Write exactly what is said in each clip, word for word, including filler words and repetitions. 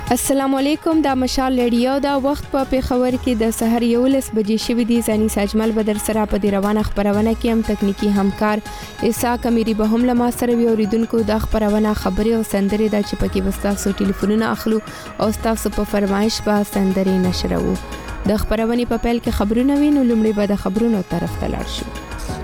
السلام علیکم، دا مشال رادیو دا وخت په پیښور کې د سحر یولس بجې شوې دي. ځاني ساجمل بدر سره په دې روانه خبرونه کې هم تکنیکی همکار اسحاق امیری به هم لما سره وی اوریدونکو د خبرونه خبري او سندري د چپکی وستاسو ټلیفونونه اخلو او تاسو په فرمایش به سندري نشرو. د خبرونه په پیل کې خبرونه وینو، لومړی به د خبرونو طرف ته لاړ شو.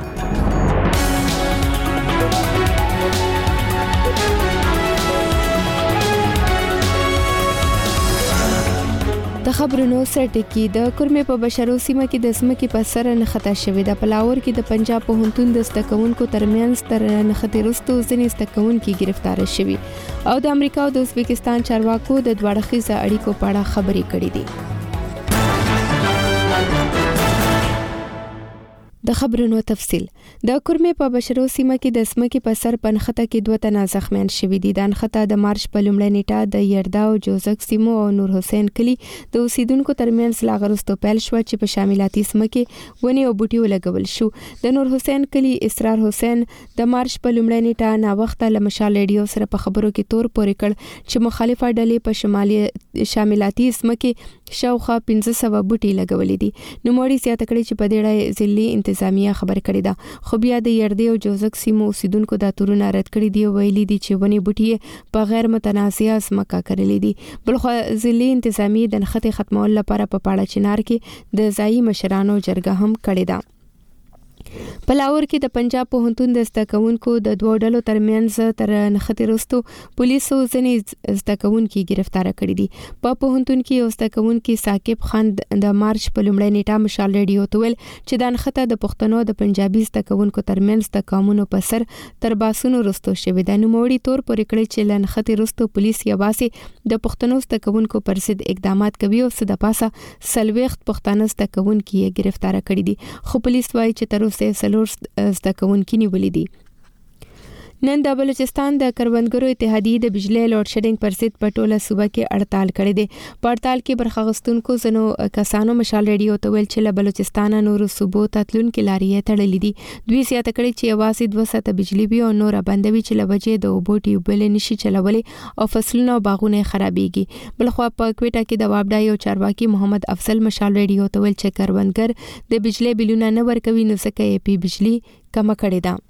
د خبرونو سرټکی د کورمې په بشرو سیمه کې د سمکې په سر نختا شوې د پلاور کې د پنجاب پوهنتون د استکونکو ترمنځ تر نختې رستو ځنې استکونکو گرفتار شوي او د امریکا او د ازبکستان چارواکو د دوه اړخیزه اړیکو په اړه خبرې کړې دي. د خبرونو تفصیل د کورمې په بشرو سیمه کې د سمکې په سر پنخته کې دوه تنه زخمیان شوي دي. د انخته د مارچ په لومړۍ نیټه د یردا او جوزک سیمو او نور حسین کلی د اوسیدونکو ترمنځ لاغرستو پیل شو چې په شاملاتي سمکې ونی او بوټي ولګول شو. د نور حسین کلی اسرار حسین د مارچ په لومړۍ نیټه نا وخت له مشال رادیو سره په خبرو کې تور پورې کړ چې مخالفه ډلې په شمالي شاملاتي سمکې شاوخوا پنځه سوه بوټي لګولې دي. نو موري سیاته کړي چې په دې ځلې انتظامیه خبر کړی دا، خو بیا د یردې او جوزک سیمو اوسیدونکو دا تورونه رد کړی دی او ویلي دي چې ونی بوټي په غیر متنازعه سمکه کړلې دي. بلخو ځلې انتظامیه د نخښې ختمول لپاره په پاړه چنار کې د ځایي مشرانو جرګه هم کړې ده. پلاور کې د پنجاب پوهنتون د استکونکو د دوه ډلو ترمنځ تر نختې رستو پولیسو ځنې استکونکو گرفتار کړي دي. په پوهنتون کې یو استکونکو ثاقب خان د مارچ په لومړۍ نیټه مشال رادیو ته ویل چې د نخته د پښتنو د پنجابي استکونکو ترمنځ د قانونو په سر تر باسونو رستو شوی د نوموړي تور پورې کړی چې لنختې رستو پولیس یوازې د پښتنو استکونکو پر ضد اقدامات کوي او څه د پاسه سلويخت پښتانه استکونکو گرفتار کړي دي. خو پولیس وايي چې تر اوسه سلور زده کوونکي نیولې دي. نن د بلوچستان د کروندګرو اتحادیې د بجلی لوډ شیډینګ پر ضد په ټوله صوبه کې اړتال کړی دی. په اړتال کې برخه اخیستونکو زنو کسانو مشال رادیو ته ویل چې له بلوچستان نورو صوبو ته تلونکي لارې تړلې دي. دوی زیاته کړي چې یوازې دوه ساعته بجلی وي او نور بندوي چې له وجې د اوبو ټیوبویل نشي چلولی او فصلونه او باغونه خرابېږي. بلخو په کوټه کې د وابډای او چارواکي محمد افضل مشال رادیو ته ویل چې کروندګر د بجلی بلونه نه ورکوي نو ځکه یې پی بجلی کم کړې ده.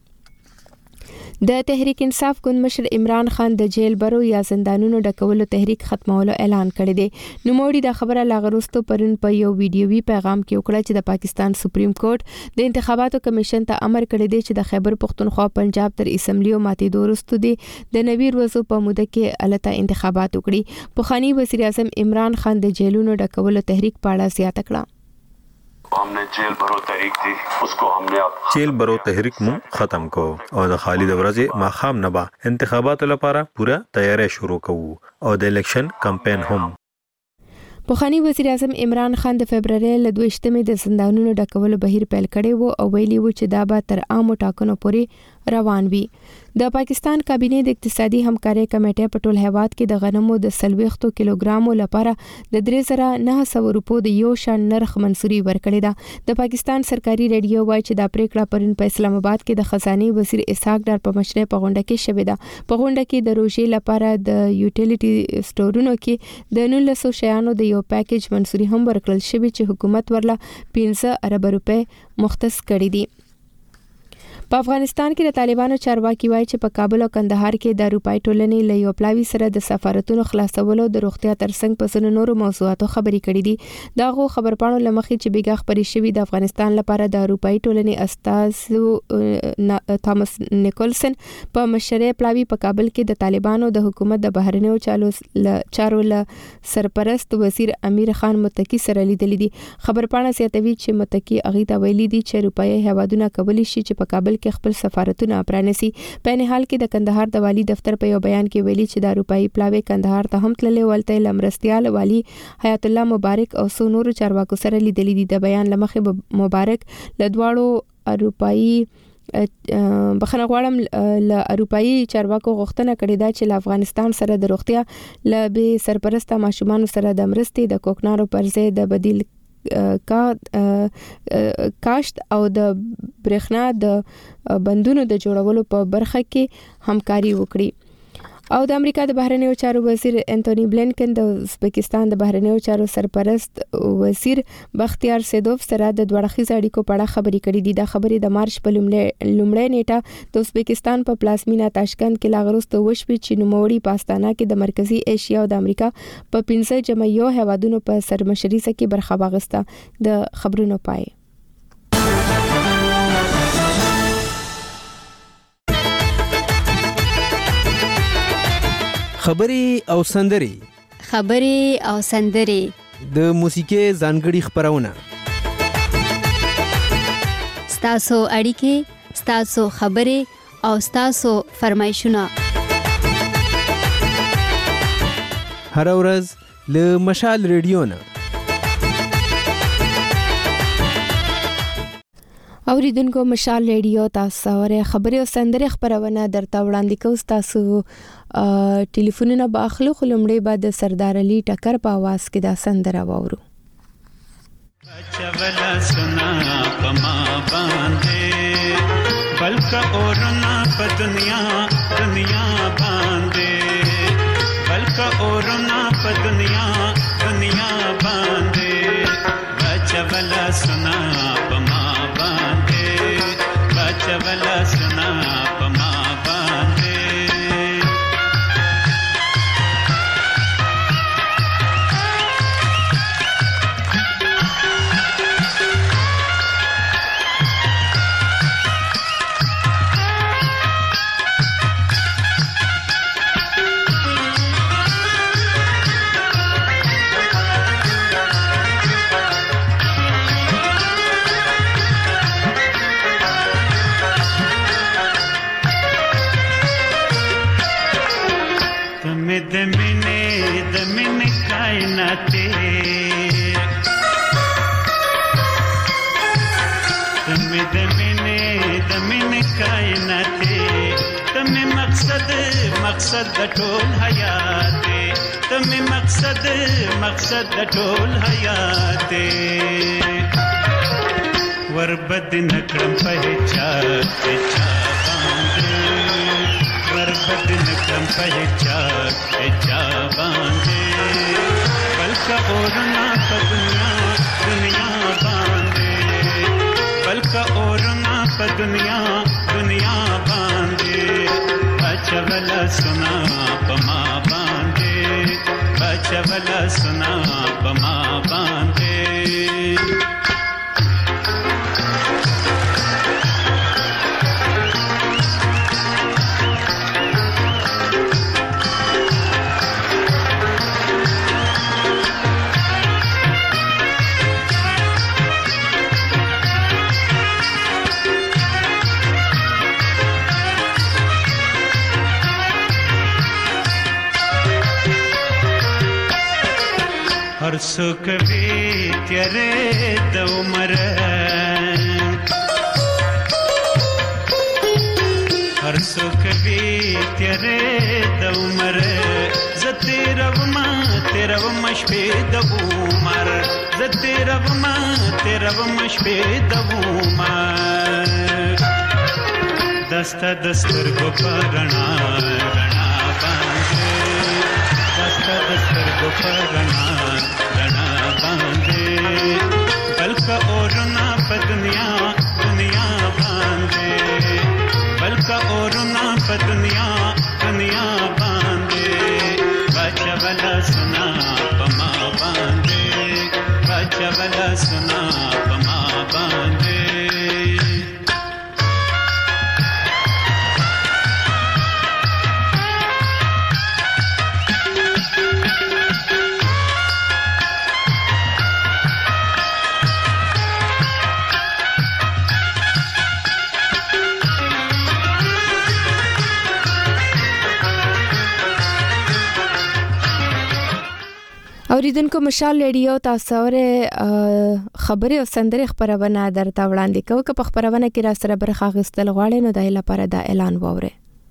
د تحریک انصاف ګوند مشر عمران خان د جیل برو یا زندانونو ډکولو تحریک ختمولو اعلان کړی دی. نو موړي د خبره لاغروستو پرون په یو ویډیوي پیغام کې وکړه چې د پاکستان سپریم کورټ د انتخاباتو کمیشن ته امر کړی دی چې د خیبر پختونخوا پنجاب تر اسمبلی او ماتې دورستو دی د نوي ورځو په موده کې الته انتخابات وکړي. پخوانی وزیر اعظم عمران خان د جیلونو ډکولو تحریک په اړه زیاته کړه. हमने जेल भरो तहरीक थी उसको हमने जेल भरो तहरीक मु ختم کو او د خالد ورځې ماخام نبا انتخاباتو لپاره پورا تیاری شروع کوو او د الیکشن کمپاین هم. پخوانی وزیر اعظم عمران خان د فبرवरी ل دویشتمې د زندانونو ډکولو بهیر پیل کړی وو او ویلي وو چې دا به تر عامو ټاکنو پورې روان وي. د پاکستان کابینه د اقتصادي همکارۍ کمیټې په ټول هیواد کې د غنمو د سلويختو کیلوګرامو لپاره د درې زره نه سوه روپو د یو شان نرخ منسوري ورکړې ده. د پاکستان سرکاري رادیو وایي چې دا پریکړه پرون په اسلام آباد کې د خزاني وزیر اسحاق ډار په مشرۍ په غونډه کې شوې ده. په غونډه کې د روژې لپاره د یوټیلیټي سټورونو کې د نولس سوه شیانو د یو پیکیج منسوري هم ورکړل شوی چې حکومت ورله پنځه ارب روپے مختص کړي دي. په افغانستان کې د طالبانو چارواکي وایي چې په کابل او کندهار کې د اروپای ټولنې له یو پلاوي سره د سفارتونو خلاصولو د روغتیا ترڅنګ په ځینو نورو موضوعاتو خبرې کړې دي. دا غو خبرپاڼو لمخې چې بیګا خبرې شوې د افغانستان لپاره د اروپای ټولنې استاذ تامس نیکولسن په مشرۍ پلاوي په کابل کې د طالبانو د حکومت د بهرنیو چارو له سرپرست وزیر امیر خان متکی سره لیدلې دي. خبرپاڼه زیاتوي چې متکی اغه ته ویلي دي چې اروپای هوادونه کولی شي چې په کابل کې خپل سفارتونه پرانسي. په نه حال کې د کندهار د والی دفتر په یو بیان کې ویلي چې د اروپאי پلاوی کندهار ته هم تللې ولته لمرستيال والی حیات الله مبارک او څو نور چارواکو سره لیدلې دي. د بیان لمخې مبارک لدواړو اروپאי بخنه غواړم ل اروپאי چارواکو غوښتنه کړې ده چې له افغانستان سره د روغتیا ل به سرپرسته ماشومان سره د مرستې د کوکنارو پر ځای د بدیل کا کاشت او د برېښنا د بندونو د جوړولو په برخه کې همکاري وکړي. او د امریکا د بهرنیو چارو وزیر انټونی بلینکن د ازبکستان د بهرنیو چارو سرپرست وزیر بختیار سیدوف سره د دوړخیز اړیکو په اړه خبرې کړې دي. د خبرې د مارچ په لومړۍ نیټه د ازبکستان په پلازمینه تاشکند کې لاغروسته وشوې چې نوموړي په استانا کې د مرکزی ایشیا او د امریکا په پنځه جمعیو هیوادونو په سرمشري کې برخه واغسته. د خبرونو پای خبري او سندري خبري او سندري د موسیقي ځانګړي خبرونه ستاسو اړیکې ستاسو خبري او ستاسو فرمایشونه هر ورځ له مشال ریډیو نه اوریدونکو مشال ریډیو تاسو اوره خبري او سندري خبرونه درته وړاندې کوم. تاسو ټلیفونونه باخلو خلمړې بعد سردار علي ټکر په आवाज کې دا سندره وورو. چولا سنا پما باندې بلکا اورنا په دنیا دنیا باندې بلکا اورنا په دنیا دنیا باندې چولا سنا پما چولا سنا پما باندې مقصد د ټول حیات تمه مقصد مقصد د ټول حیات وربد نکړم په چا چا باندې وربد نکړم په چا چا باندې بلکا اورنا په دنیا دنیا باندې بلکا اورنا په دنیا دنیا باندې چولا سنا پما باندې چولا سنا پما باندې हर सुख भी तेरे द उमर हर सुख भी तेरे द उमर ज तेरा वमा तेरा वमा शपे द उमर ज तेरा वमा तेरा वमा शपे द उमर दस्ता दस्तर को परना रना बांधे दस्ता दस्तर को परना रना बांधे बल्कि औरना प दुनिया दुनिया बांधे बल्कि औरना प दुनिया दुनिया बांधे बचवला सुना पमा बांधे बचवला सुना पमा बांधे اوریدونکو مشال ریډیو تاسو اوره خبري او سندري خبرونه درته وړاندې کوم که په خبرونه کې را سره برخه غستل غواړئ نو د لپاره د اعلان ووره.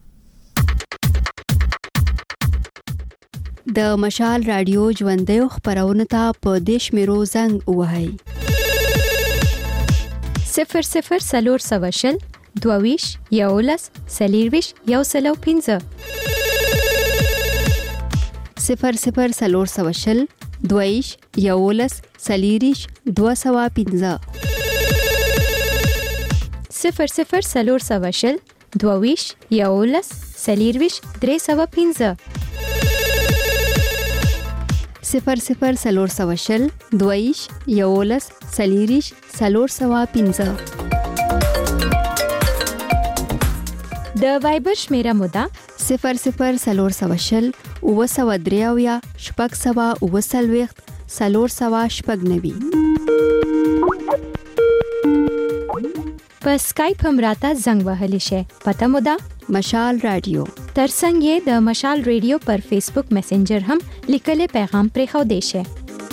د مشال رادیو ژوندۍ خبرونه ته په دیش میرو زنګ وهاي صفر صفر سلور سوشل دوویش یولس سلیرویش یو سلو پنځه صفر صفر سلور سوه شل دویش یولس سلیریش دوه سوه پنځه صفر صفر سلور سوه شل دویش یولس سلیریش درې سوه پنځه صفر صفر سلور سوه شل دویش یولس سلیریش سلور سوه پنځه د وایبر شمیره مودا صفر صفر سلور سوه شل اوه سوه درې اویا شپږ سوه اوه څلوېښت څلور سوه شپږ نوي په سکایپ هم راته زنګ وهلی شي. پته مودا مشال رادیو ترڅنګ یې د مشال ریډیو پر فیسبوک میسنجر هم لیکلي پیغام پرېښودی شي.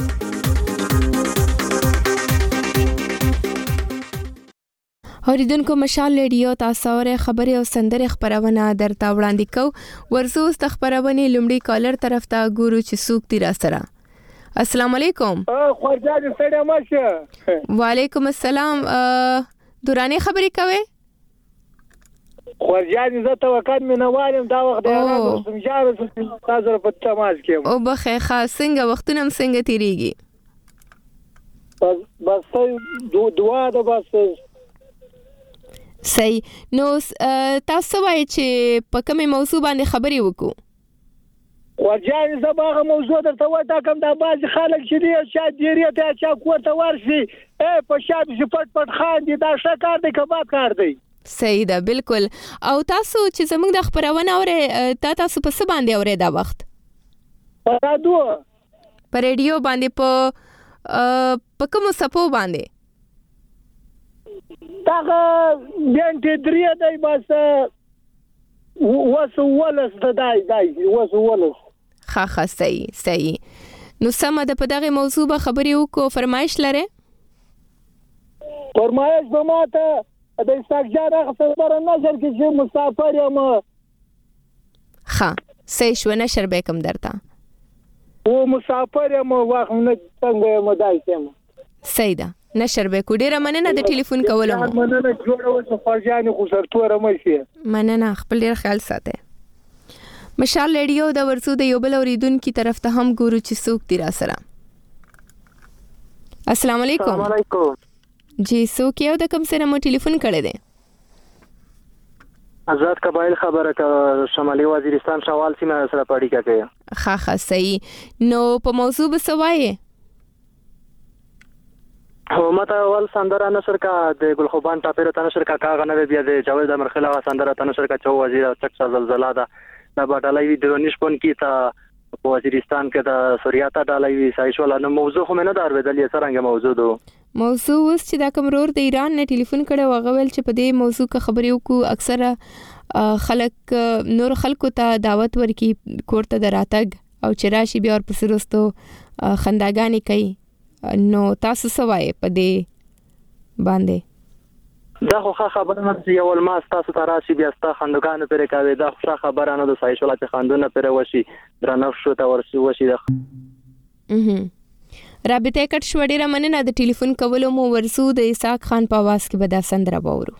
اوریدونکو مشال ریډیو تاسو ور خبري او سندره خبرونه درته وړاندې کو. ورزو ست خبرونه لومړی کالر طرف ته ګورو چې سوق دی را سره. السلام علیکم. خورجان سړی ماشه. وعلیکم السلام. دورانه خبرې کوي؟ خورجان زه توکل مې نه والم دا وخت دی راځم سمجاره تاسو په تماس کې او بخې خاص څنګه وختونه څنګه تیریږي؟ بس بس دعا ده بس. صحیح. نو تاسو وایي چې په کومه موضوع باندې خبرې وکړو؟ خورجان زه باغه موضوع درته وای دا کوم دا باز خلک چې دی چې ډیری ته چې کوته ورشي اے په شاب چې پټ پټ خان دي دا ښه کار دی کباب کار دی. صحیح ده بالکل. او تاسو چې زموږ د خبرونه اوري تا تاسو په څه باندې اوري دا وخت؟ په رادیو په ریډیو باندې په په کوم سپو باندې؟ داغه بنت درې دی بس وسو ولس د دای دای وسو ولس. ها ها صحیح صحیح. نو سم ده په دغه موضوع به خبرې وکړو. فرمایش لره؟ فرمایش به ماته د استاجار خبره نظر کې چې مسافر یم. ها صحیح شو نشر به کوم درته. او مسافر یم واخ نه څنګه مدای سم. صحیح ده نشر به کو. ډیره مننه د ټلیفون کولو. مننه جوړو چې فرجان خو سرتوره مشي. مننه خپل ډیر خیال ساته. مشال ریډیو د ورسو د یو بل اوریدونکو طرف ته هم ګورو چې څوک دی را سره. السلام علیکم. السلام علیکم. جی څوک یو د کوم سره مو ټلیفون کړی دی؟ آزاد قبایل خبره کا شمالي وزیرستان شوال سیمه سره پاړی کوي. ها ها صحیح. نو په موضوع به سوای حکومت اول سندره نشر کا د ګلخوبان ټاپر ته نشر کا کاغه نه بیا د جاوید امرخلا سندره ته نشر کا چو وزیر چک زلزلہ دا د باټلای د نشپون کی تا په وزیرستان کې د سوریاتا ډالای سایشول نو موضوع هم نه دار بدل یې څنګه موضوع دو موضوع اوس چې دا کوم رور د ایران نه ټلیفون کړي وغوول چې په دې موضوع کې خبرې وکړو. اکثره خلک نور خلکو ته دعوت ورکي کوړه دراتګ او چې راشي بیا ور پسې رستو خنداګانی کوي. نو تاسو سوای په دې باندې؟ دا خو خبره نه چې یو الماس تاسو ته راشي بیا ستا خندګانو پرې کوي. دا خو خبره نه د سایشول چې خندونه پرې وشي درنه شو ته ورسي وشي. دا اها رابطه کټ شو. ډیره مننه د ټلیفون کولو مو. ورسو د اسحاق خان په आवाज کې به دا سندره باورو.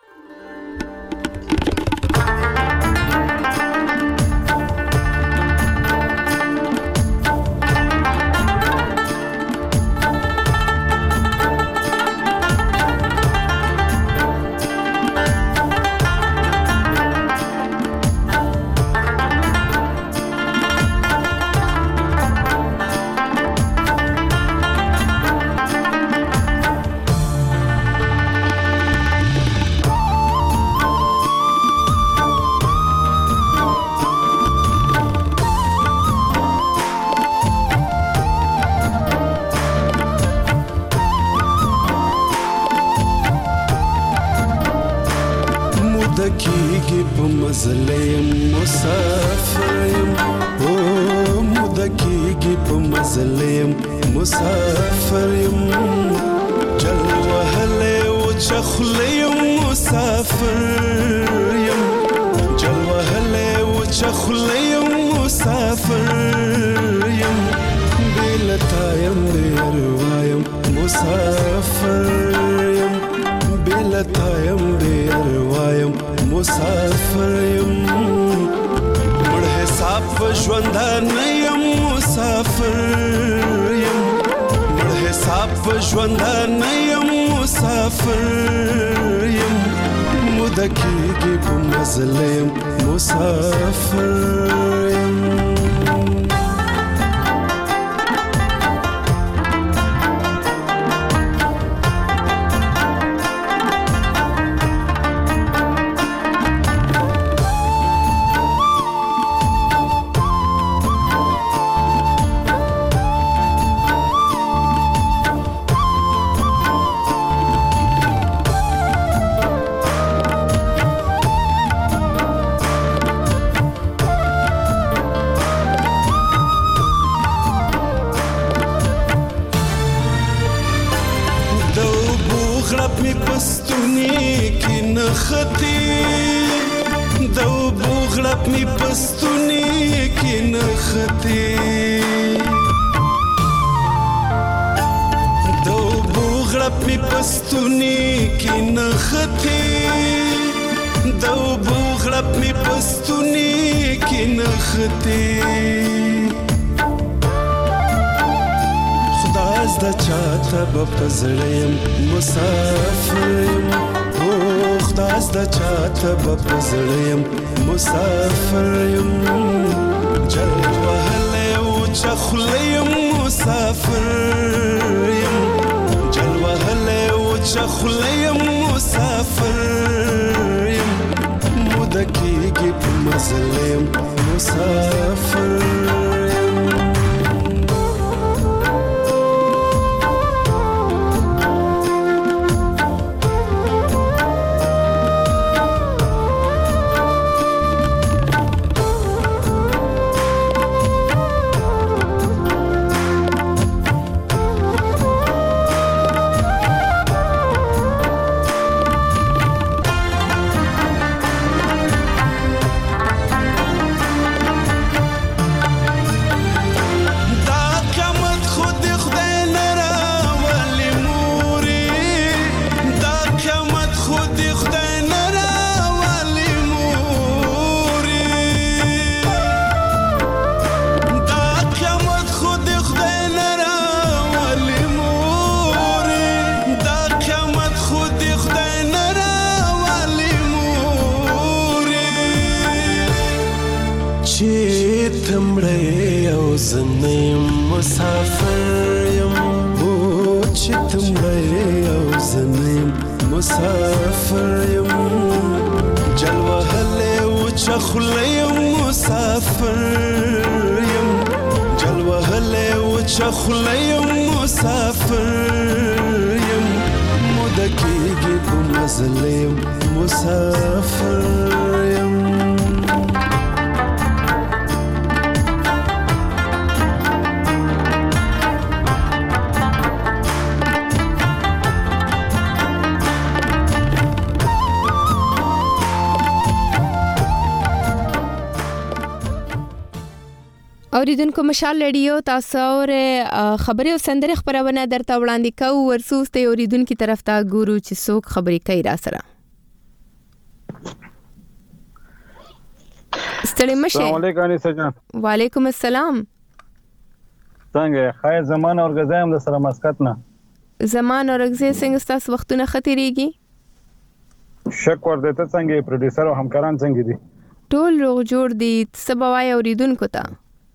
مدکیږي په مزلیم مسافریم او مدکیږي په مزلیم مسافریم جل وهله او چخلیم مسافریم جل وهله او چخلیم مسافریم بلتایم بیروایم مسافریم بلتایم بیروایم مسافر یم مړ حساب حساب ژوند نه یم مسافر یم مړ حساب ژوند نه یم مسافر یم مدکیږي په مزل یم مسافر یم پزړیم مسافر یم او خداس د چاته پزړیم مسافر یم جل وهله او چخلیم مسافر یم جل وهله او چخلیم مسافر یم مدکیږي په مزلیم مسافر اوریدونکو مشال رادیو تاسو اور خبري او سندره خبرونه درته وړاندې کوو ورسوس ته اوریدونکو طرف ته ګورو چې څوک خبري کوي را سره. ستړي مشه. السلام علیکم انیسه جان. وعلیکم السلام. څنګه خیر زمان اور غزایم د سره مسکت نه. زمان اور غزه څنګه تاسو وختونه خطرېږي؟ شک ور دته څنګه پروډوسر او همکاران څنګه دي؟ ټول روغ جوړ دي. سبوای اوریدونکو ته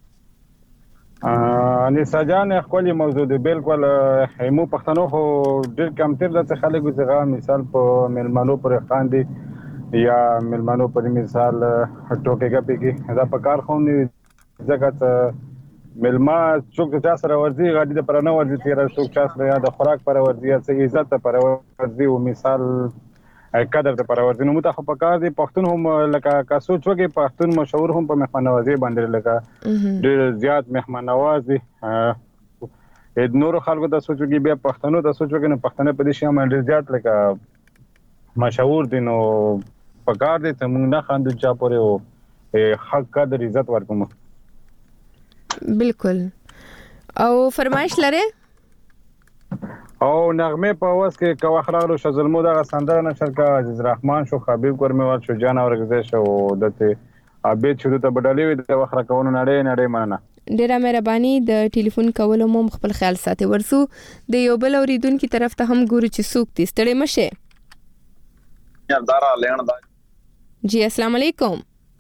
انیسه جان خپل موضوع دی بالکل همو پښتنو خو ډېر کم تر د خلکو څخه مثال په ملمنو پر خاندي یا ملمنو پر مثال ټوکېګه پکې دا په کار خو نه ځکه ملما څوک چې سره ورځي غاډي د پرانه ورځي تیر څوک چې سره یا د خوراک پر ورځي یا څه عزت پر ورځي او مثال قدر د پر ورځي نو متخ په کار دی پښتون هم لکه کا سوچ وګي پښتون مشهور هم په مهمانوازي باندې لکه ډېر زیات مهمانوازي د نورو خلکو د سوچ وګي بیا پښتنو د سوچ وګي نه پښتنه په دې شی باندې زیات لکه مشهور دي نو په کار دی ته موږ نه خاندو چا پورې او حق قدر عزت ورکوم. بالکل. او فرمایش لره او نغمه په واس کې کو اخراغلو شزلمو دغه سندره نشر کا عزیز رحمان شو خبیب ګرمه ور شو جان اورګزه شو دته ابي شو ته بدلې د وخت راکونو نړۍ نړۍ مننه. ډیره مهرباني د ټلیفون کولو مو خپل خیال ساتي. ورسو د یو بل اوریدونکو طرف ته هم ګورو چې څوک دي. ستړي مشه. یا دارا لین دا. جی السلام علیکم.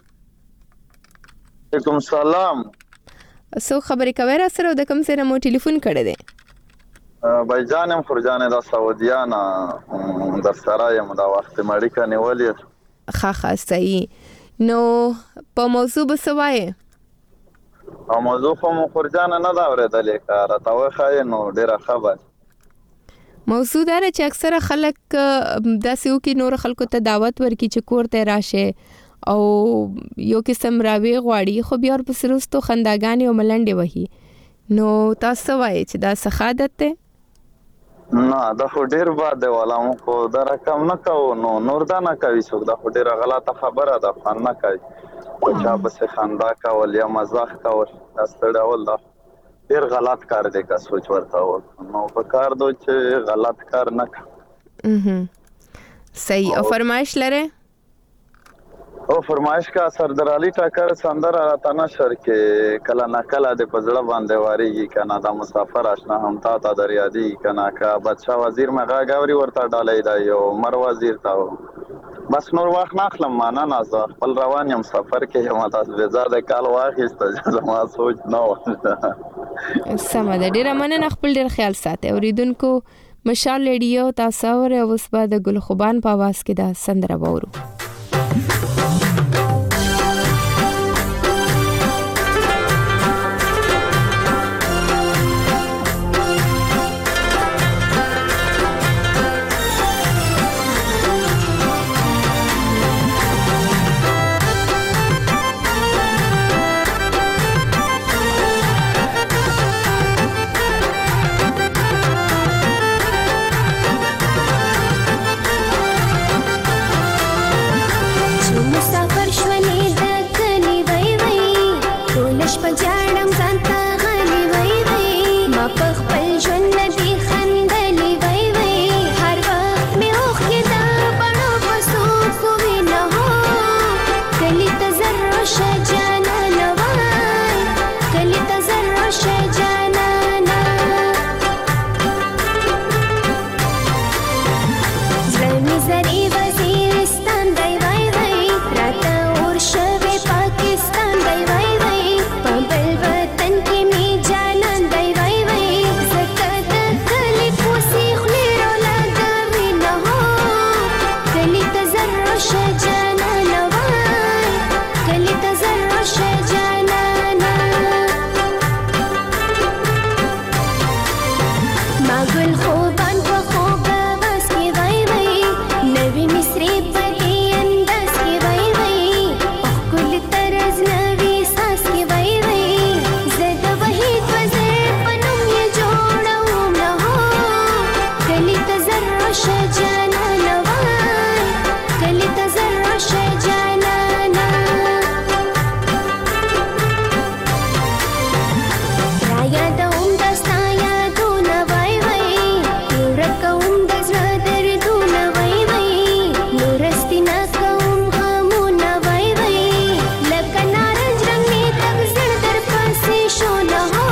وعلیکم السلام. سو خبرې کوي را سره د کوم سره مو ټلیفون کړی دی؟ بای جانم خورجان د سعودیانا در سره یم دا وخت مړی کنه ولې. خا خا صحیح. نو په موضوع بسوای او موضوع خو خورجان نه دا ورېدلې کار تا وخای نو ډیره خبر. موضوع دا چې اکثره خلک داسې یو کې نور خلکو ته دعوت ورکړي چې کور ته راشه او یو قسم راوي غواړي خو بیا ورپسې وروستو خنداګانې او ملنډې وهي. نو تاسو وایئ چې دا څه عادت دی؟ نه دا خو ډیر باد دی والا مو خو دا رقم نه کوو نو نور دا نه کوي څوک. دا خو ډیره غلطه خبره ده خو نه کوي. چا بس خندا کول یا مزاح کول دا ستړول دا ډیر غلط کار دی که سوچ ورته و نو په کار دو چې غلط کار نه کوي. صحیح. او فرمایش لره؟ او فرمایش کا سردار علي ټاکر سندر راته نشر کې کله نه کله د پزړه باندې واریږي کنه دا مسافر آشنا هم تا ته دریادي کنه کا بادشاہ وزیر مغا غوري ورته ډالې دا یو مر وزیر تا بس نور واخ ناخلم معنا نه ز خپل روان یم سفر کې هم تاسو به زړه کال واخیسته زما سوچ نه و. سم ده. ډیر مننه. خپل ډیر خیال ساتئ. اوریدونکو مشال ریډیو تاسو ور اوس بعد ګل خوبان په आवाज کې دا سندره وورو.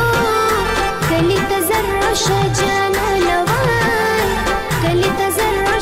شجانا نوان كلي تزرع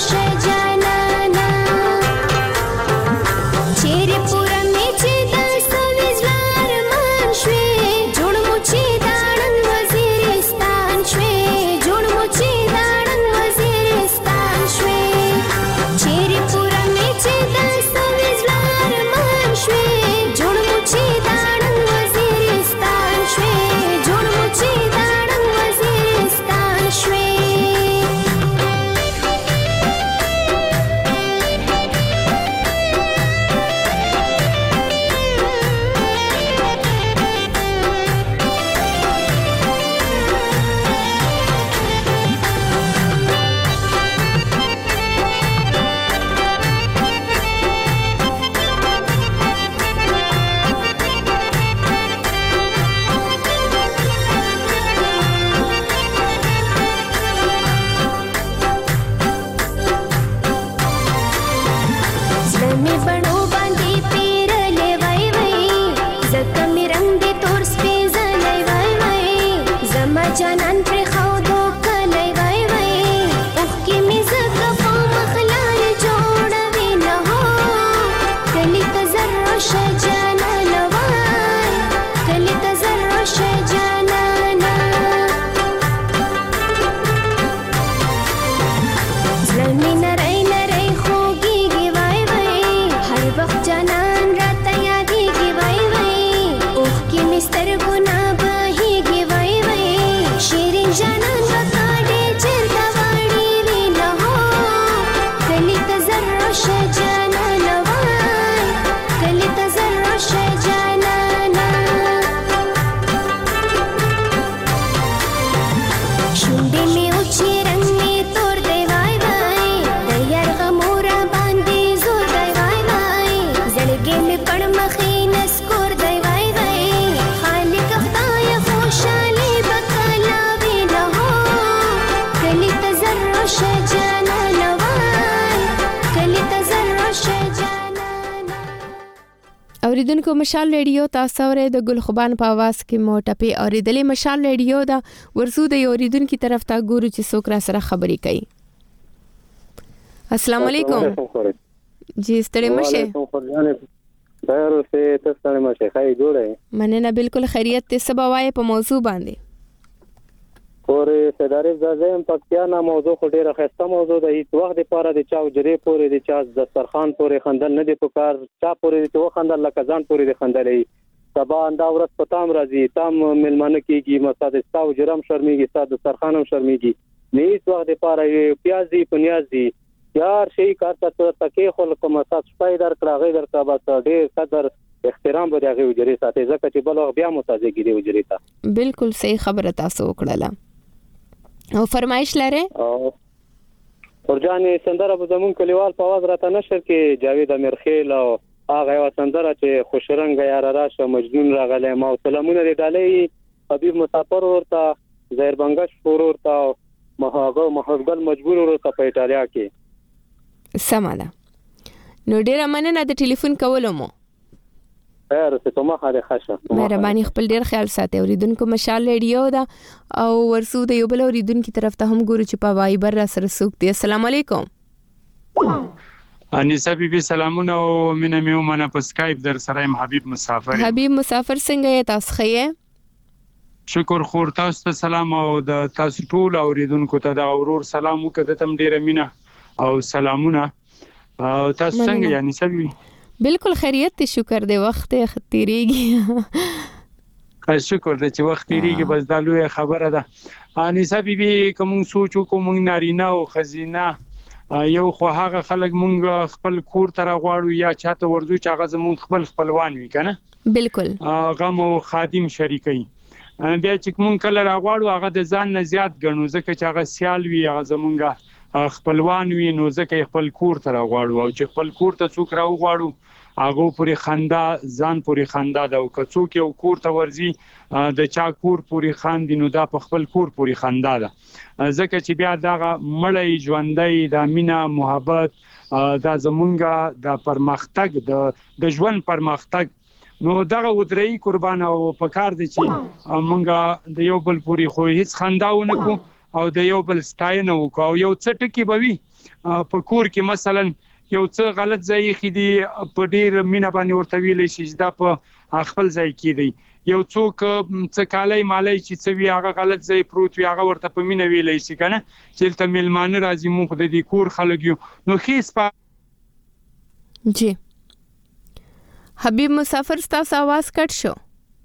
زمین نری نری خوږیږي وای وای هر وخت جانان راته یادېږي وای وای اوښکې مې سترګو نه بهېږي وای وای شیرین جانان راته ډېر چېرته واړې وي نه هو کلي ته زر راشه جانانه وای کلي ته زر راشه جانانه شونډې مې وچې رنګ مې تور دی وای وای د یار غمو را باندې زور دی وای وای زړګی مې پړ مخې نسکور دی وای وای خالق خدای خوشحالي به کله وي نه هو کلي ته زر راشه جانانه وای کلي ته زر راشه جانانه. اوریدونکو مشال ریډیو تاسو اورئ د ګل خوبان په आवाज کې مو ټپي اوریدلې مشال ریډیو دا ورسو د اوریدونکو طرف ته ګورو چې څوک را سره خبرې کوي. السلام علیکم. جی ستړي مشه. خیر اوسه تاسو ستړي مشه خای جوړه. مننه بالکل خیریت ته سبا وای په موضوع باندې. اورې سدارې زایم پکتیانا موضوع خو ډیره خسته موضوع ده. هیڅ وخت لپاره د چاو جری پورې د چا دسترخوان پورې خندل نه دی پکار چا پورې د تو خندل لکه ځان پورې د خندلې سبا اندا ورځ پتام راځي تام ملمانه کیږي مساد استاو جرم شرمېږي ساده دسترخوانم شرمېږي نه هیڅ وخت لپاره پیازي پنیازي یار شي کار ته تکي خلک مساد سپای در کړه غي در کا بس ډیر قدر احترام به دغه وجري ساتي ځکه چې بل وخت بیا متازيږي دی وجري تا بالکل صحیح خبره تاسو وکړه. او فرمایش لره او ورجانې سندره به زمون کلیوال په आवाज راته نشر کې جاوید امیرخیل او هغه یو سندره چې خوشرنګ یار راشه مجنون راغله ما سلامونه دی ډالې حبیب مسافر ورته زهیر بنگش فور ورته مهاغه محبل مجبور ورته په ایتالیا کې سماله. نو ډیره مننه د ټلیفون کولو مو. خیر څه ته ما خاله خاصه مهرباني خپل ډیر خیال ساتي. اوریدونکو مشال ریډیو دا او ورسو د یو بل اوریدونکو طرف ته هم ګورو چې په وایبر را سره سوق دي. السلام علیکم. انیسه بیبي سلامونه او مینه مې ومنه په سکایپ در سره یم حبیب مسافر. حبیب مسافر څنګه یې تاسو ښه؟ شکر خور تاسو ته سلام او د تاسو ټول اوریدونکو ته د اورور سلام وکړه تم ډیره مینه او سلامونه او تاسو څنګه یعنی سبي بالکل خیریت ته شکر دی وخت تیریږي شکر دی چې وخت تیریږي بس دا لوی خبره ده. انیسه بیبي کوم سوچو کوم نارینه او خزینه یو خو هغه خلک مونږ خپل کور ته راغواړو یا چاته ورځو چې هغه زمونږ خپل خپلوان وي کنه بالکل غم او خادم شریکي بیا چې مونږ کله راغواړو هغه د ځان نه زیات ګڼو ځکه چې هغه سیال وي هغه زمونږ خپلوان وي نو ځکه خپل کور ته راغواړو او چې خپل کور ته څوک راغواړو هغه پوری خندا ځان پوری خندا دا او کڅوک یو کور ته ورځي د چا کور پوری خاندي نو دا په خپل کور پوری خندا ده ځکه چې بیا دا مړی ژوندۍ د مینا محبت دا زمونږه د پرمختګ د د ژوند پرمختګ نو دغه ودرې قربان او پکار دي چې مونږه د یو بل پوری خو هیڅ خنداونه کو او د یو بل ستاینه وکاو یو څه ټکی بوي په کور کې مثلا یو څه غلط ځای خېدي په ډیر مینا باندې ورته ویلې شي دا په خپل ځای کې دی یو څوک څه کالای مالای چې څه وی هغه غلط ځای پروت وی هغه ورته په مینا ویلې شي کنه چې ته ملمانه راځي مونږ د دې کور خلک یو نو خېس په جی حبیب مسافر تاسو आवाज کټ شو.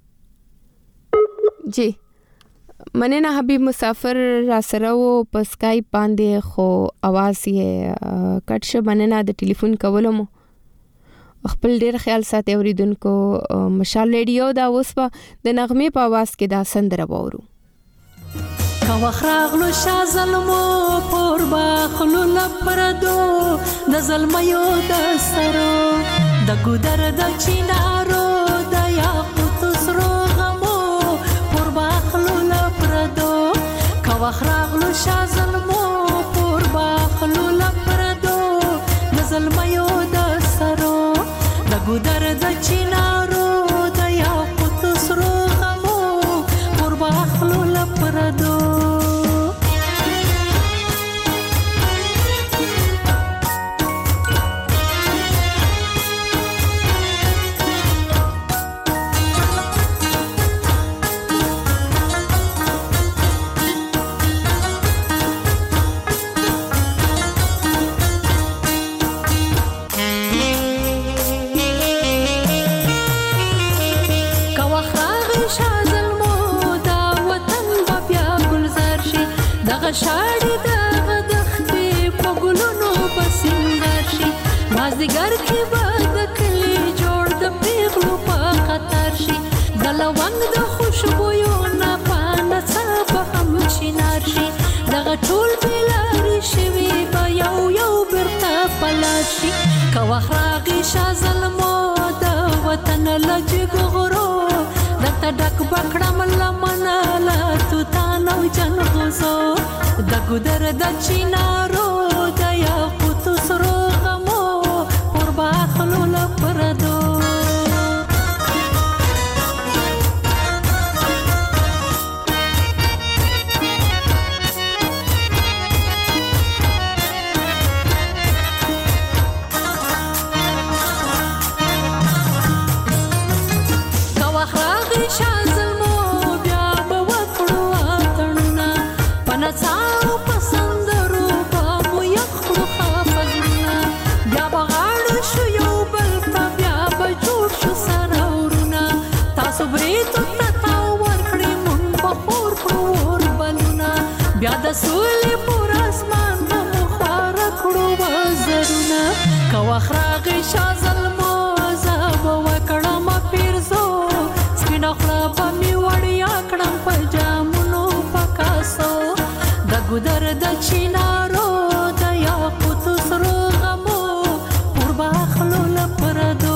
جی مننه حبیب مسافر را سره و په سکایپ باندې خو आवाज یې کټ شو. مننه د ټلیفون کولو مو خپل ډیر خیال ساتي اوریدونکو. مشال ریډیو دا اوس په د نغمه په आवाज کې دا سندره وورو. کا وخراغلو شا ظلمو پور باخلو لپردو د ظلميو د سرو د ګودر د چینارو د یاقوت سرو غمو پور باخلو لپردو کا وخراغلو شا ظلمو پور باخلو لپردو د ظلميو د سرو د ګودر د چینارو د یاقوت سرو غمو پور باخلو لپردو مازدیګر کې به د کلي جوړ د پیغلو په خطر شي د لونګ د خوشبویو نه پانه څه به هم چینار شي دغه ټول بېلارې شوي به یو یو بیرته پلار شي که وخت راغی شاه زلمو د وطن له جګو غرو درته ډک به کړم لمنه له توتان او جنغوزو د ګودر د چینارو د یاقوتو سرو غمو پر باخلو له پردو بیا د سولې پر اسمان به خواره کړو وزرونه که وخت راغی شاه زلمو زه به وکړم پیرزو سپینه خوله به مې وړیا کړم په جامونو په کاسو د ګودر د چینارو د یاقوتو سرو غمو پر باخلو له پردو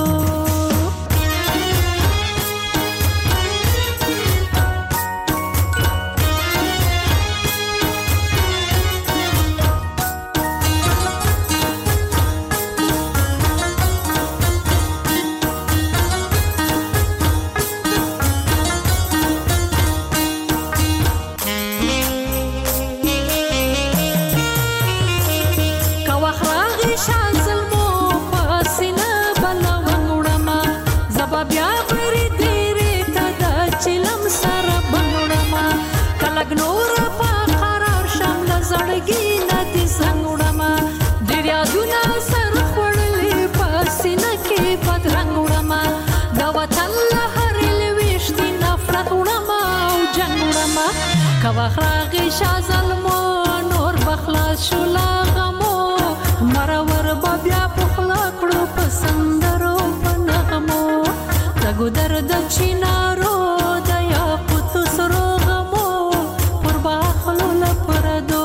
وخراغی شاه زلمو نور بخلاص شو لا غمو مرور به بیا پخلا کړو په سندرو په نغمو د ګودر د چینارو د یاقوتو سرو غمو پر باخلو له پردو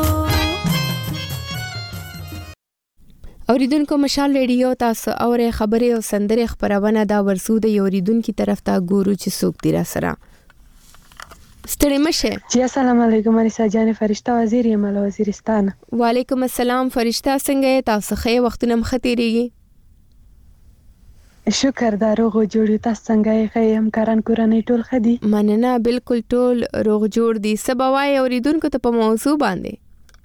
اوریدونکو مشال ریډیو تاسو اورې خبرې او سندرې خبرونه دا ورسو د اوریدونکو طرف ته ګورو چې څوک دی را سره ستړي مشه جی السلام علیکم انیسا جان فرشتہ وزیر یم له وزیرستان وعلیکم السلام فرشتہ څنګه تاسو خې وختونه مختيريږي شکر داروغ جوړی تاسو څنګه خې هم کاران کورنۍ ټول خدي مننه بالکل ټول روغ جوړ دي سباوای اوریدونکو ته په موضوع باندې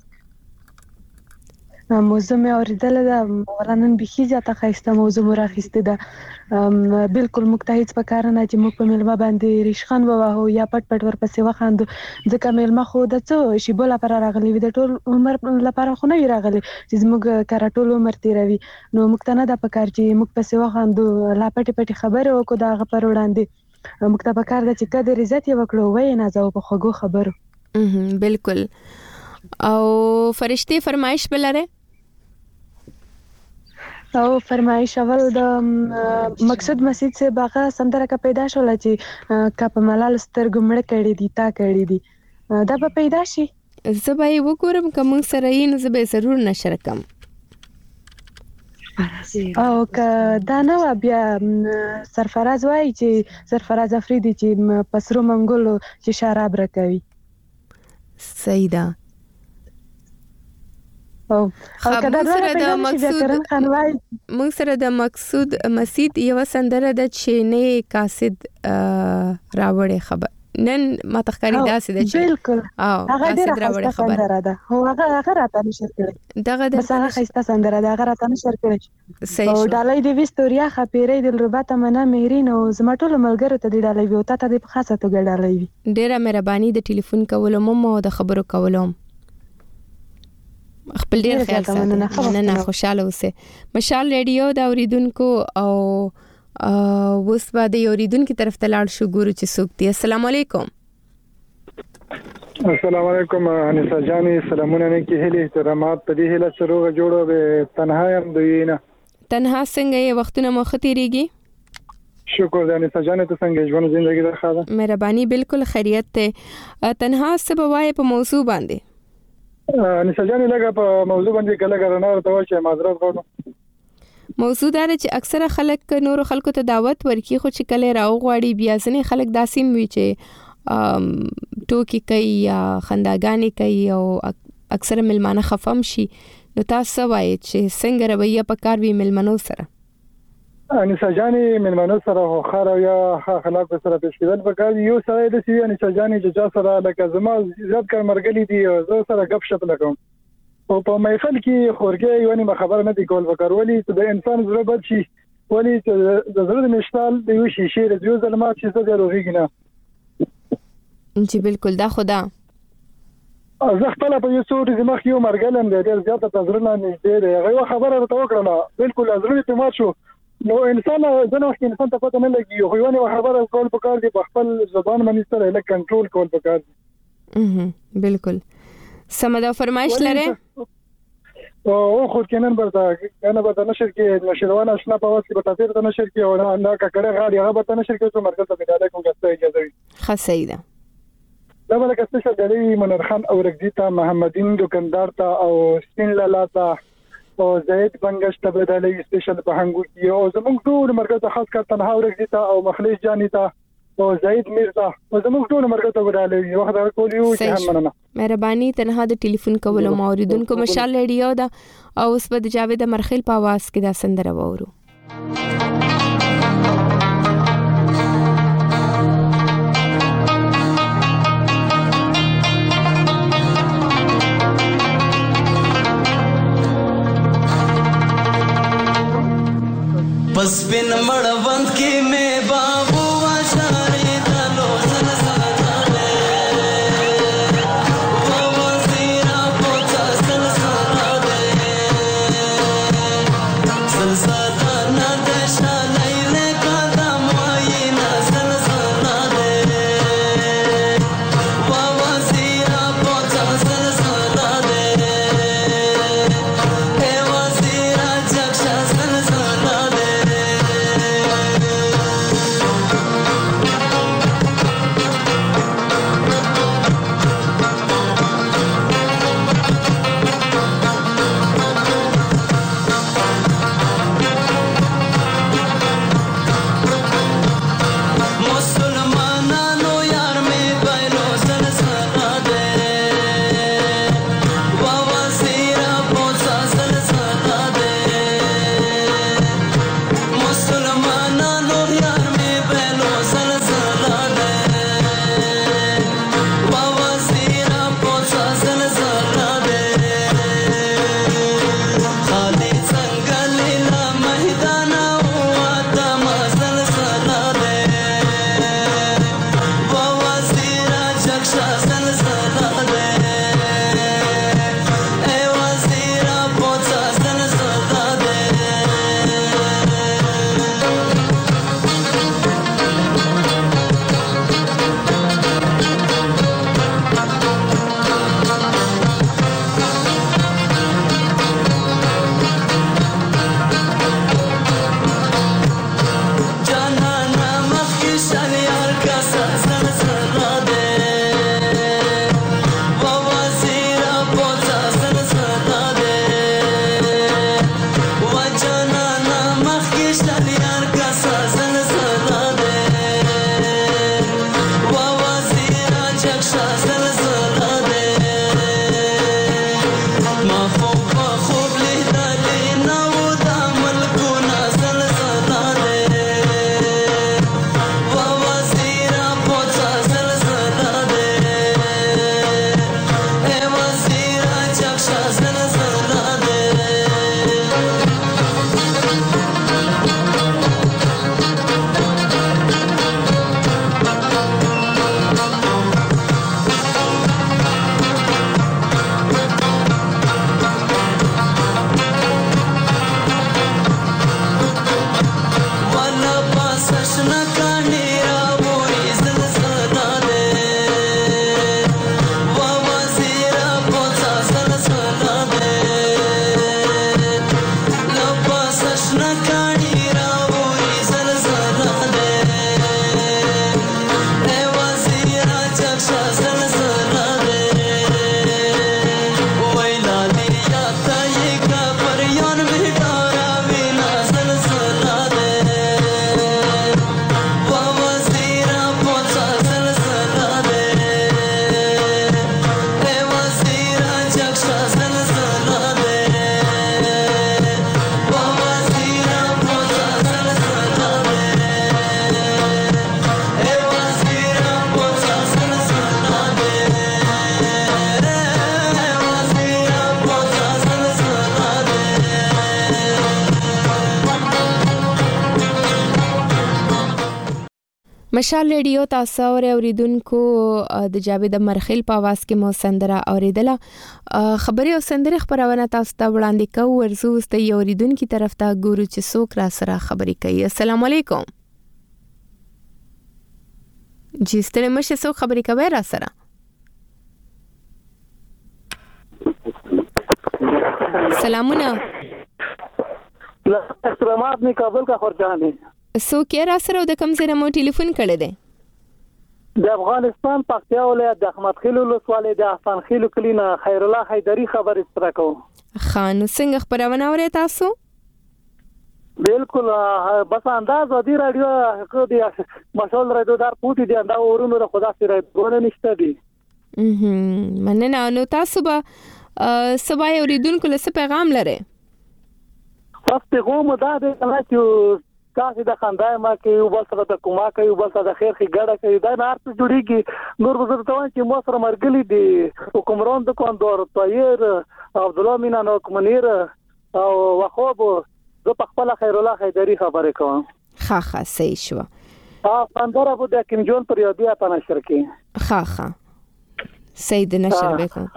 موضوع مې اوریدل دا ورانن بخي ځاته خسته موضوع مراخسته ده بالکل مکتهیت په کار نه چې موږ په ملما باندې ریشخان ووهو یا پټ پټ ورپسې وخاندو ځکه ملما خو د څه شی بوله پر راغلی وي د ټول عمر لپاره خو نه راغلی چې موږ کار ټول عمر تیروي نو موږ ته نه د پکار چې موږ پسې وخاندو لا پټ پټ خبره وکړو دا غ پر وړاندې موږ ته پکار د چې کده عزت یې وکړو وای نه زو په خوګو خبرو بالکل او فرشتي فرمایش بلره او فرمایش اول د مقصد مسجد سے باغه سندره کا پیدا شول چې کا په ملال سترګو مړ کړي دي تا کړي دي دا به پیدا شي زبې وګورم کوم سره یې نو زبې ضرور نشر کم او که دا نو بیا سرفراز وای چې سرفراز افریدي چې پسرو منګولو چې شراب راکوي صحیح ده او کله دا د مقصود موږ سره د مقصود مسجد یو سندره د چینه قاصد راوړې خبر نن ما تخکاری داسې د چې بالکل هغه ډیره راوړې خبره ده هو هغه هغه راته نشر کړي دغه د هغه خسته سندره ده هغه راته نشر کړي او ډالۍ د وستوریا خپېرې د رباته منا مهرین او زمټول ملګرو ته د ډالۍ وي او ته د خاصه توګه ډالۍ وي ډیره مهرباني د ټلیفون کولو مو د خبرو کولو خپل ډیر خیال ساتئ نه نه خوشاله اوسئ مشال ریډیو دا اوریدونکو او اوس به د اوریدونکو طرف ته لاړ شو ګورو چې څوک دی السلام علیکم السلام علیکم انیسا جانی سلامونه نه کې هلي احترامات په دې هله سروغه جوړو به تنها يم دوینه تنها څنګه یې وختونه مخ تیریږي شکر دې انیسا جانی ته څنګه ژوند ژوندۍ ده خاله مهرباني بالکل خیریت ته تنها سبوای په موضوع باندې انیسا جانی لګه په موضوع باندې کله ګرانه ته وایي معذرت غواړم موضوع دا چې اکثره خلک نور خلکو ته دعوت ورکي خو چې کله راو غواړي بیا ځنې خلک داسیم وي چې ټوکی کوي یا خنداګانې کوي او اکثره ملمانه خفم شي نو تاسو وایي چې څنګه رویه پکار وي ملمنو سره انیسا جانی ملمنو سره خو یا خلاق سره پیش کېدل پکار یو سره د سی انیسا جانی چې سره لکه زما زیات کار مرګلی دی زه سره غب شپ لګم او په محفل کې خورګي یو نه خبر نه دی کول پکار ولی د انسان زړه بد شي ولی د زړه مشتال دی وشي شي د یو ظلمات چې زه دروغیږي نه چې بالکل دا خدا زه خپل په یو څو ورځې مخ یو مرګلم دی ډېر زیاته تزرنه نږدې دی هغه خبره راته وکړه بالکل ازرنه په مات شو نو انسان ځنه وخت انسان ته پته نه لګي خو یو خبره کول پکار دی په خپل زبان باندې سره له کنټرول کول پکار دی اها بالکل سمدا فرمایش لره او خو کینن برته کنه برته نشر کې نشروان آشنا په واسطه به تاسو ته نشر کې او نه کړه غاړي هغه به نشر کې څو مرکز ته بداله کوم څه اجازه وي خسیده دا بل کس څه دلی منر خان او رګزیتا محمدین دکاندار ته او سپین لالا ته او زید بنگش ته بداله سپیشل په هنګو کې او زموږ ټول مرکز خاص کر تنها رګزیتا او مخلص جانی ته او زید میرزا او زموږ ټول مرکز ته بداله یو خدای کولیو چې هم مننه مهرباني تنها د ټلیفون کول او اوریدونکو مشال ریډیو دا او اوس په جاوید مرخیل په आवाज کې دا سندره وورو پس بن مړوند کې مې بابو واشارې دلو سلسله و وزیرا پوتا سلسله سلسله نه دشانې له قدم واینا سلسله و وزیرا پوتا سلسله اے وزیرا جگشا سلسله مشال ریډیو تاسو اوریدونکو د جاوید مرخیل په आवाज کې مو سندره اوریدله. خبري او سندره خبرونه تاسو ته وړاندې کوو. ورزو ست یو اوریدونکو طرف ته ګورو چې څوک را سره خبري کوي. السلام علیکم. جی ستړي مشه څوک خبري کوي را سره؟ سلامونه. سلامات می کابل کا خورجان دي. سو کې را سره د کوم ځای مو ټلیفون کړی دی؟ د افغانستان پکتیا ولایت د احمد خیل ولسوالۍ د احسان خیل کلینا خیر الله حیدری خبر استرا کو. خان څنګه خبرونه اورئ تاسو؟ بالکل بس انداز ودی رادیو کو دی مشول رادیو دار پوتی دی اندا ورونو د خدا سره ګونه نشته دی. اه مننه. نو تاسو به سبا اوریدونکو له پیغام لرئ؟ پس پیغام دا دی چې تاسو د خندای ما کې یو بل سره د کومه کې یو بل سره د خیر خې ګډه کې دا نه ارته جوړیږي. نور وزر ته چې مو سره مرګلي دي حکمران د کوندور طاهر عبد الله مینانو کومنیر او وخوب زه په خپل خیر الله حیدری خبرې کوم. ها ها صحیح شو. ها پندره بو د کیم جون پر یادیا په نشر کې. ها ها سید نشر وکړه.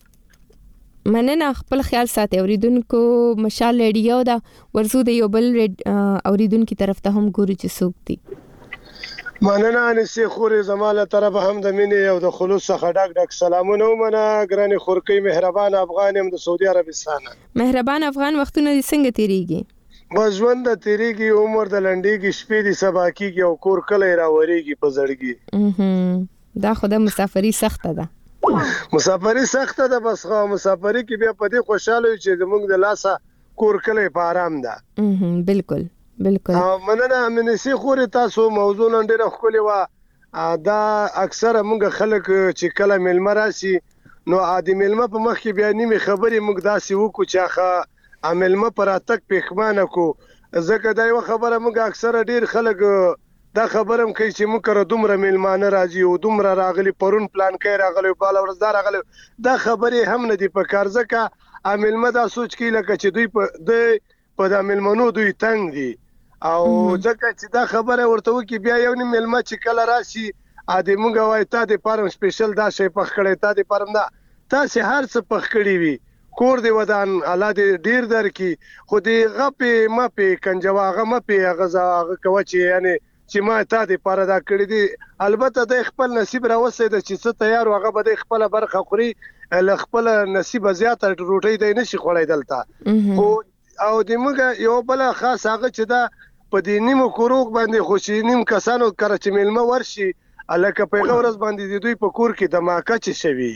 مننه. خپل خیال ساتي اوریدونکو. مشال ریډیو دا ورزو د یو بل اوریدونکو طرف ته هم ګوري چې څوک دي. مننه انسي خوري زماله طرف هم د مینې او د خلوص څخه ډک ډک سلامونه ومنه. ګراني خورکی مهربان افغان هم د سعودي عربستان. مهربان افغان وختونه څنګه تیریږي؟ بس ژوند د تیریږي عمر د لنډيږي شپې دي سبا کیږي او کور کله راوريږي په زړګي. دا خو د مسافرۍ سخته ده. مسافرۍ سخته ده. بس خو مسافرۍ کې بیا په دې خوشاله یو چې زموږ د لاسه کور کله په آرام ده. بالکل بالکل. مننه منسي خوري تاسو موضوع نن ډیره خولي وا. دا اکثره موږ خلک چې کله ملمه راسي نو عادي ملمه په مخ کې بیا نیمه خبرې موږ داسې وکړو چې ښه ملمه پر اتک پېښمانه کو. ځکه دا یو خبره موږ اکثره ډیر خلک دا خبرم کوي چې موږ کړه دومره ملمانه راځي او دومره راغلي پرون پلان کوي راغلي په ورځدار راغلي. دا خبرې هم نه دی په کار. ځکه عاملمه دا سوچ کوي لکه چې دوی په د په د ملمنو دوی تنگ دي او ځکه چې دا خبره ورته وکي بیا یو نه ملمه چې کله راشي ا دې موږ وای ته د پارم سپیشل دا شی پخ کړي ته د پارم دا تاسو هر څه پخ کړی وي کور دی ودان الله دې ډیر درکې خو دې غپې مپې کنجواغه مپې غزا کوي یعنی چې ما ته د پاره دا کړی دي. البته د خپل نصیب راوسه د چې څه تیار وغه به د خپل برخه خوري ل خپل نصیب زیات روټي دی نشي خړای دلته. خو او د موږ یو بل خاص هغه چې دا په دې نیمو کوروغ باندې خوشینیم کسانو کړه چې ملما ورشي الکه په غورز باندې د دوی په کور کې د ماکه چي شوی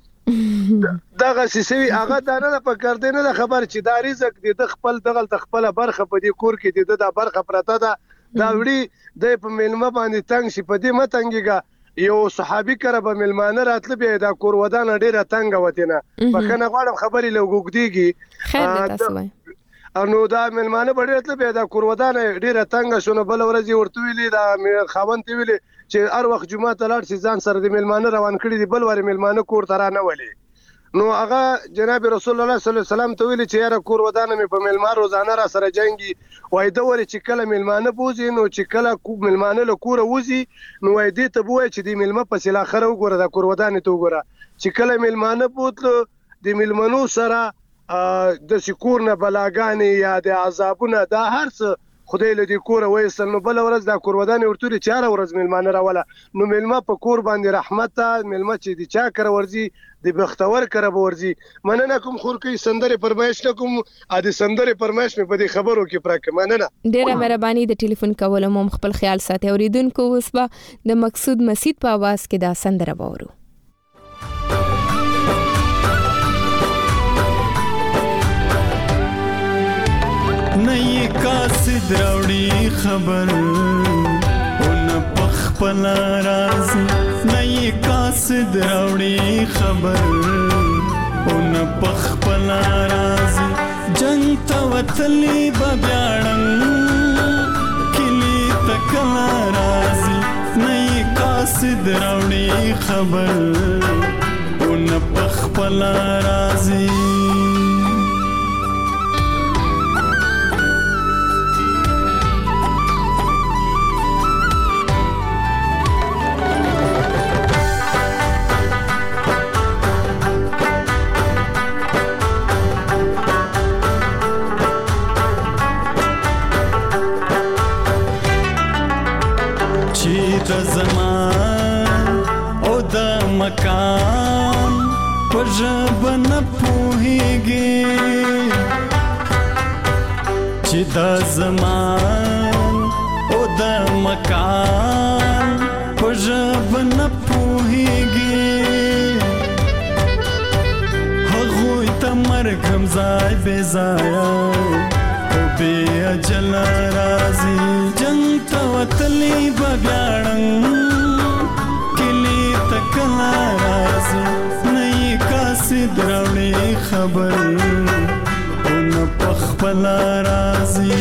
دغه سیسوي هغه دا نه په کار دی نه خبر چې دا رزق د خپل دغه خپل برخه په دې کور کې د برخه پرته ده. دا وړي د په ملما باندې تنگ شي په دې متنګيګه یو صحابي کړه به ملمانه راتل به دا کور ودان ډیره تنگ وتینه پکنه غواړم خبرې لوګوګديږي. خیر تاسو وای انو دا ملمانه به راتل به دا کور ودان ډیره تنگ شونه بل ورځ ورته ویلي دا خاوند ته ویلي چې هر وخت جمعه ته لاړ شي ځان سره د ملمانه روان کړي دي بل ور ملمانه کور ترا نه ولي. نو هغه جناب رسول الله صلی الله علیه وسلم ته ویل چې یاره کور ودانه مې په ملمان روزانه را سره جنگي وای دا ور چې کله ملمانه بوزي نو چې کله کو ملمانه له کور وځي نو وای دې ته بوای چې د ملمه په سلا خره وګوره د کور ودانه ته وګوره چې کله ملمانه بوتلو د ملمنو سره د سکور نه بلاګانی یا د عذابونه دا هر څه خدای له دې کور وایسل نو بل ورځ د کور ودانه ورته چاره ورځ ملمانه راوله نو ملما په کور باندې رحمت ملما چې د چا کر ورځي د بختور کر ورځي. مننه کوم خورکی سندره پرمایش کوم ا دې سندره پرمایش په دې خبرو کې پرکه. مننه ډیره مهرباني د ټلیفون کول مو خپل خیال ساتي. اوریدونکو اوس به د مقصود مسجد په आवाज کې دا سندره وورو. نئی قاصد راوڑی خبر ان پخپل راز نئی قاصد راوڑی خبر ان پخپل راز جنگ توتلی ببیاڑن کلی تکلا رازی نئی قاصد راوڑی خبر ان پخپل رازی ژبه نه پوهیږي چې دا زمان او د مکان په ژبه نه پوهیږي هغوی ته مرګ هم ځای بې ځایه او بې اجله راځي جنګ ته وتلي به بیا ړنګ کلي ته کله راځي نه یې قاصد راوړي خبر او نه پخپله راځي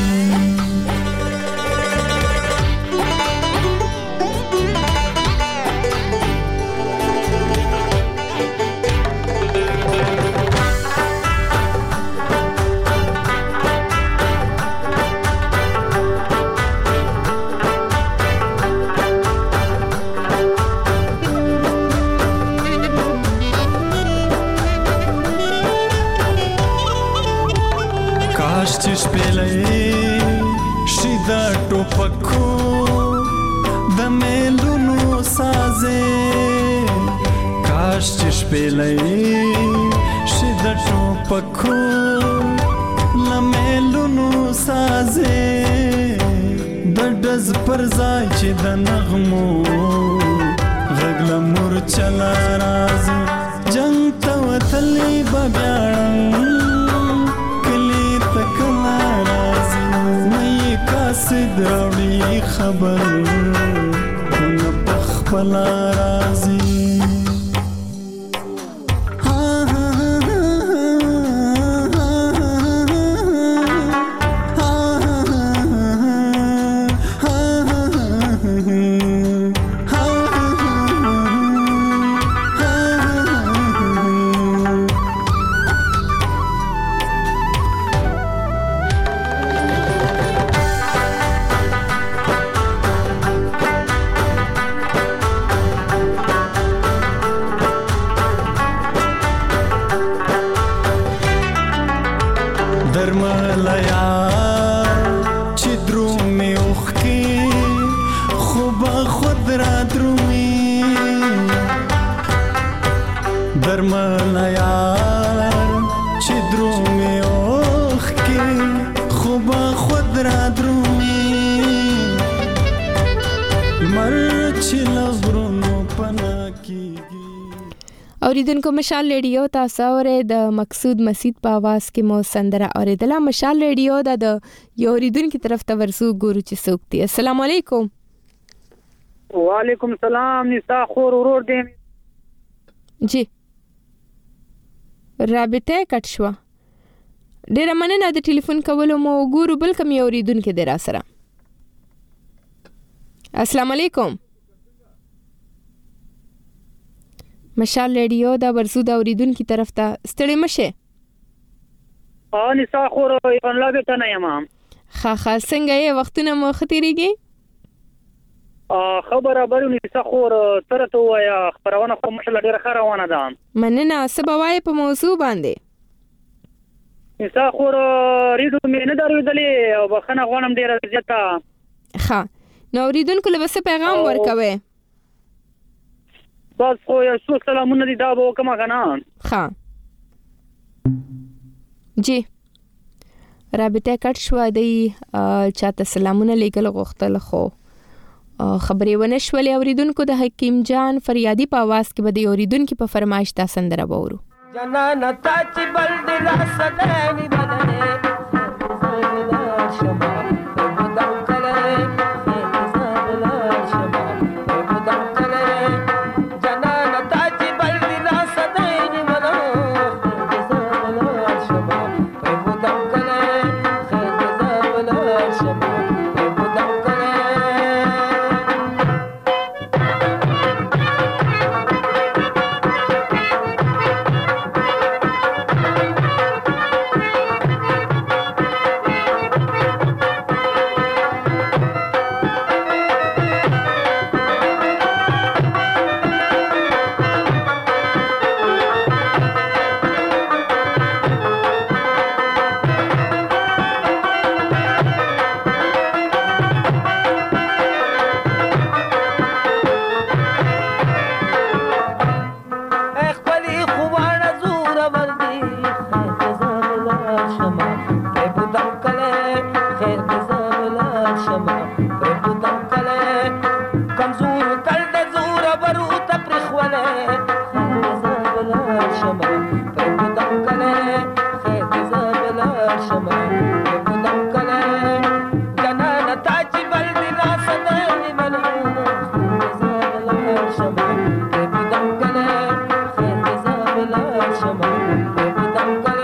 چې شپېلې شي د ټوپکو د میلونو سازې کاش چې شپېلې شي د ټوپکو له میلونو سازې د ډز پر ځای چې د نغمو غږ له مورچله راځي جنګ ته وتلي به بیا قاصد راوړي خبر نه پخپله راځي اوریدونکو مشال ریډیو تاسو اورئ د مقصود مسید په आवाज کې مو سندره اوریدله مشال ریډیو د یو اوریدونکو طرف ته ورسو ګورو چې څوک دی السلام علیکم وعلیکم سلام نساء خور ورور دی جی رابطه کټ شو ډیره مننه د ټلیفون کولو مو ګورو بل کوم یو اوریدونکو دی را سره السلام علیکم مشال ریډیو دا ورسو دا اوریدونکو طرف ته ستړي مشه ا نساء خور الله به تنه یم خا خا څنګه یې وختونه مو ختیریږي ا خبره برو نساء خور تر ته وایا خبرونه کوم مشل ډیره خروانه ده مننه سبوای په موضوع باندې نساء خور ریډو مې نه درېدلې او بخنه غوانم ډیره زیاته ها نو اوریدونکو له څه پیغام ورکوي بس خو یو څو سلامونه دي دا به وکم کنه ها جی رابطه کټ شو دی چاته سلامونه لیکل غوښتل خو خبرې ونه شولې اوریدونکو د حکیم جان فریادي په आवाज کې بده اوریدونکو په فرمایش تا سندره وورو جنان تا چې بل دل سداني بدنه شما بدم کله شما په بودم کله خیر زبل شما په بودم کله کمزور کل د زور برو ته پرخوله خیر زبل شما په بودم کله خیر زبل شما په بودم کله جنان تاج بل دلا صدای منو خیر زبل شما په بودم کله خیر زبل شما په بودم کله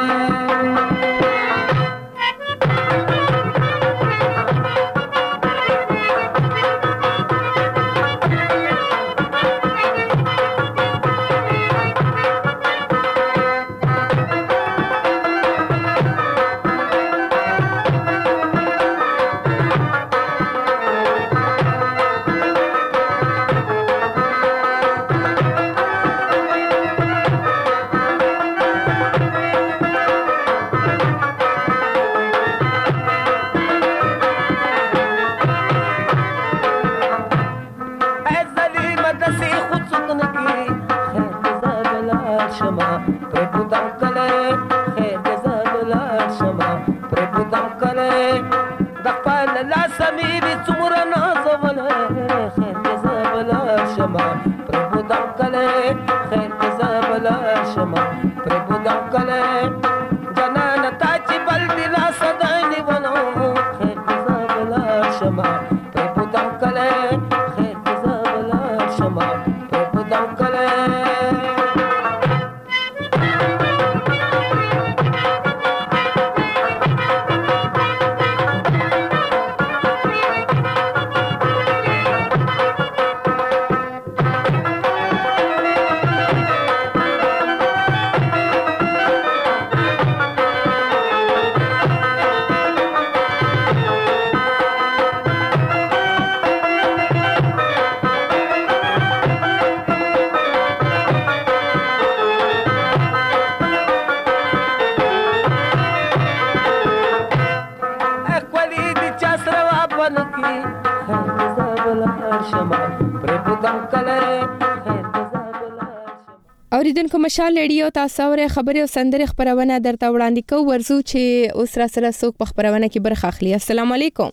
اوریدونکو مشال ریډیو تاسو اورئ خبري او سندري خبرونه درته وړاندې کوو ورزو چې اوس را سره څوک په خبرونه کې برخه اخلي. السلام علیکم.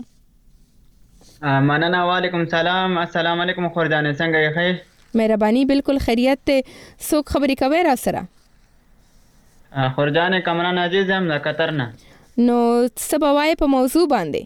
مننه. وعلیکم سلام. السلام علیکم خوردان څنګه یې خیر؟ مهرباني بالکل خیریت ته. څوک خبري کوي را سره؟ خوردان کمران عزیز هم له قطر نه. نو سبوای په موضوع باندې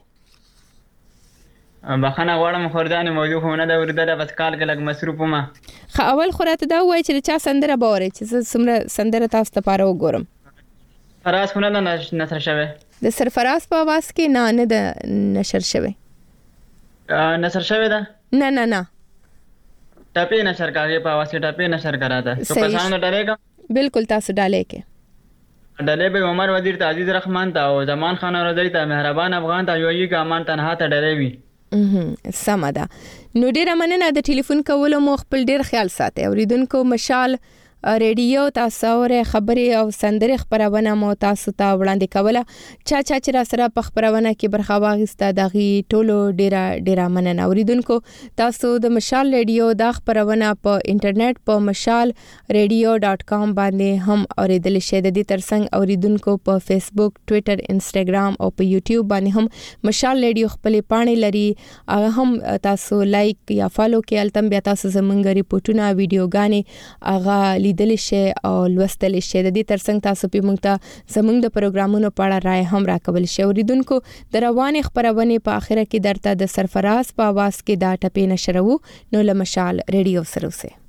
بخنه غواړم خوردان موضوع خو نه دا ورده بس کال کې لګ مصروف ما. خو اول خو راته دا وای چې چا سندره باورې چې څومره سندره تاسو ته پاره وګورم. فراز خو نه نشر شوه. د سرفراز په आवाज کې نه نه د نشر شوه. نشر شوه ده؟ نه نه نه. ټاپې نشر کاږي په आवाज کې ټاپې نشر کراته. تو کسان ډالېګا؟ بالکل تاسو ډالې کې. ډالې به عمر وزیر ته عزیز رحمان ته او زمان خان رضی ته مهربان افغان ته یو یی ګامان تنها ته ډالې وی. اها سم ده. نو ډیره مننه د ټلیفون کولو مو خپل ډیر خیال ساتي. اوریدونکو مشال ریډیو تاسو اورئ خبري او سندري خبرونه مو تاسو ته وړاندې کوله. چا چا چې را سره په خبرونه کې برخه واغسته دغه ټولو ډیره ډیره مننه. اوریدونکو تاسو د مشال ریډیو د خبرونه په انټرنیټ په مشال ریډیو ډاٹ کام باندې هم اوریدل شئ. د دې ترڅنګ اوریدونکو په فیسبوک، ټوئیټر، انسټاګرام او په یوټیوب باندې هم مشال ریډیو خپل پاڼې لري. هغه هم تاسو لایک یا فالو کې التم بیا تاسو زمونږ ریپورتونه ویډیوګانې هغه لیدل شي او لوستل شي. د دې ترڅنګ تاسو په موږ ته زموږ د پروګرامونو په اړه رائے هم راکول شي. اوریدونکو د روانې خبرونه په اخره کې درته د سرفراز په आवाज کې دا ټپې نشرو. نو له مشال ریډیو سره اوسئ.